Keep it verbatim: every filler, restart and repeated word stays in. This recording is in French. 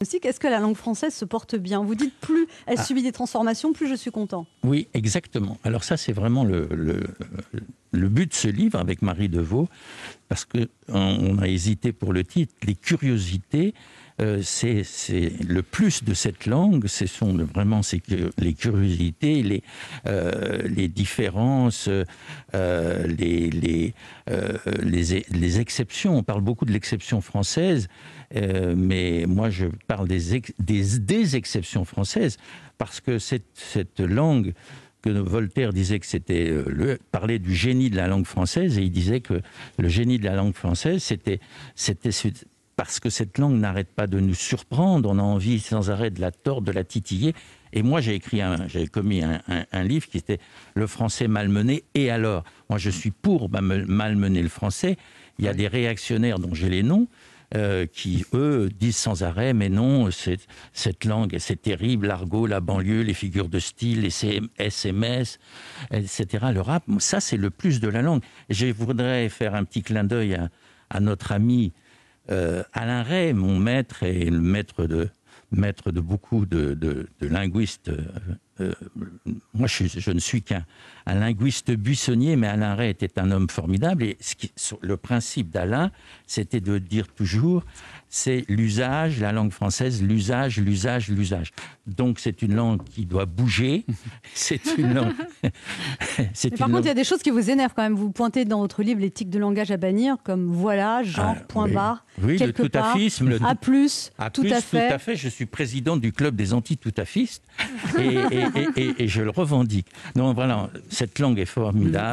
Est-ce que la langue française se porte bien? Vous dites plus elle Ah. subit des transformations, plus je suis content. Oui, exactement. Alors ça, c'est vraiment le, le, le but de ce livre avec Marie Deveau, parce qu'on on a hésité pour le titre. Les curiosités, euh, c'est le plus de cette langue, ce sont vraiment ces, les curiosités, les, euh, les différences, euh, les, les, euh, les, les exceptions. On parle beaucoup de l'exception française, euh, mais moi je parle des, ex, des, des exceptions françaises, parce que cette, cette langue que Voltaire disait que c'était euh, le parler du génie de la langue française, et il disait que le génie de la langue française, c'était c'était parce que cette langue n'arrête pas de nous surprendre, on a envie sans arrêt de la tordre, de la titiller. Et moi, j'ai écrit, j'ai commis un, un, un livre qui était Le français malmené. Et alors, moi, je suis pour malmener le français. Il y a des réactionnaires dont j'ai les noms. Euh, qui, eux, disent sans arrêt, mais non, cette langue, c'est terrible, l'argot, la banlieue, les figures de style, les S M S, et cetera. Le rap, ça, c'est le plus de la langue. Et je voudrais faire un petit clin d'œil à, à notre ami euh, Alain Rey, mon maître et le maître de, maître de beaucoup de, de, de linguistes. Euh, euh, moi, je, je ne suis qu'un un linguiste buissonnier, mais Alain Rey était un homme formidable. Et ce qui, le principe d'Alain, c'était de dire toujours, c'est l'usage, la langue française, l'usage, l'usage, l'usage. Donc, c'est une langue qui doit bouger. C'est une langue... mais par contre, il y a des choses qui vous énervent quand même. Vous pointez dans votre livre les tics de langage à bannir, comme voilà, genre, ah, point oui. barre, oui, quelque le part, tout-affisme, le... à plus, à tout plus, à fait. Tout à fait. Je suis président du club des anti-tout-affistes et, et, et, et, et je le revendique. Donc voilà, cette langue est formidable.